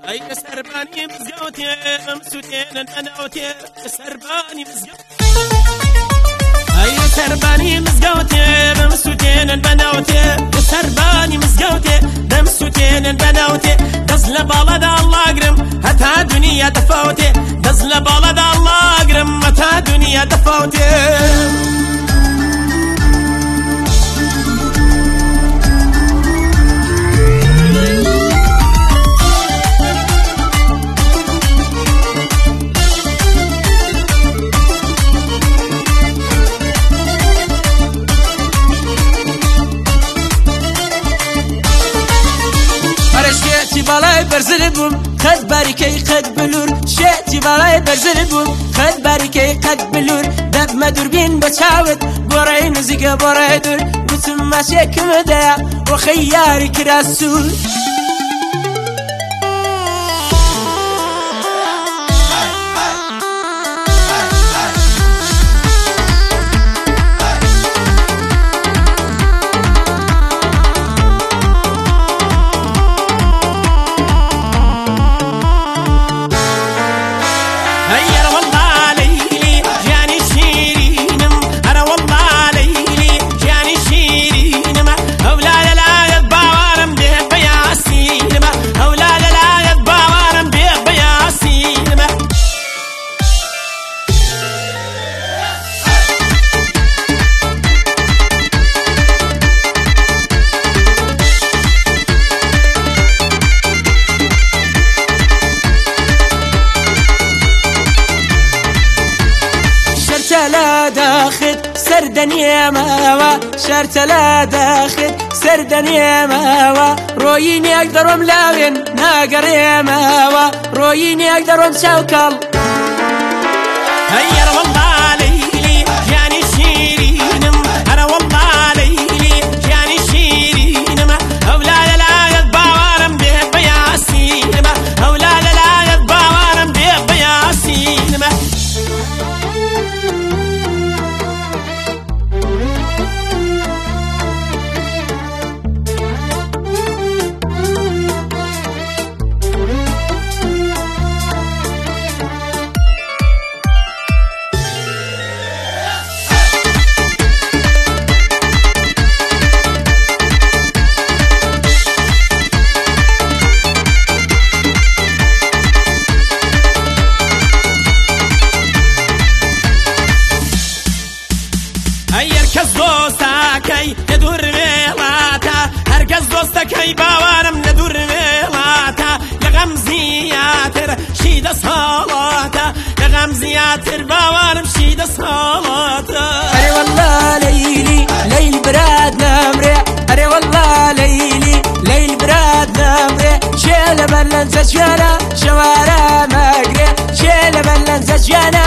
أي سرباني مزقوتي ممسوتين أناوتي سرباني مزقوتي أي سرباني مزقوتي ممسوتين البناوتي سرباني مزقوتي ممسوتين البناوتي دزل بلد الله أقرم هتا دنيا تفوتي دزل بلد الله أقرم هتا دنيا تفوتي بالاي برزلبم خد باركي قد بلور شاتي بالاي برزلبم خد باركي قد بلور دب ما دوربين بتشاوت بوراي نزيق بوراي دور بتم ماشيك مدايا وخياري كراسول لا داخل سردني ماوا شرت لا داخل سردني ماوا رويني اقدر ملاوين ناقر يا ماوا رويني اقدر مشوكل هيا والله ليلي جاني شيرينم انا والله ليلي جاني شيرينم اولاد لا يتباورم بياسينم اولاد لا يتباورم بياسينم هركز دوستاكي ندور ميلاتا هركز دوستاكي باوانم ندور ميلاتا لغمزياتر شيد صلاتا لغمزياتر باوانم شيد صلاتا أري والله ليلي ليل براد نمري أري والله ليلي ليل براد نمري شيل بلن زجانا شوارع مقري شيل بلن زجانا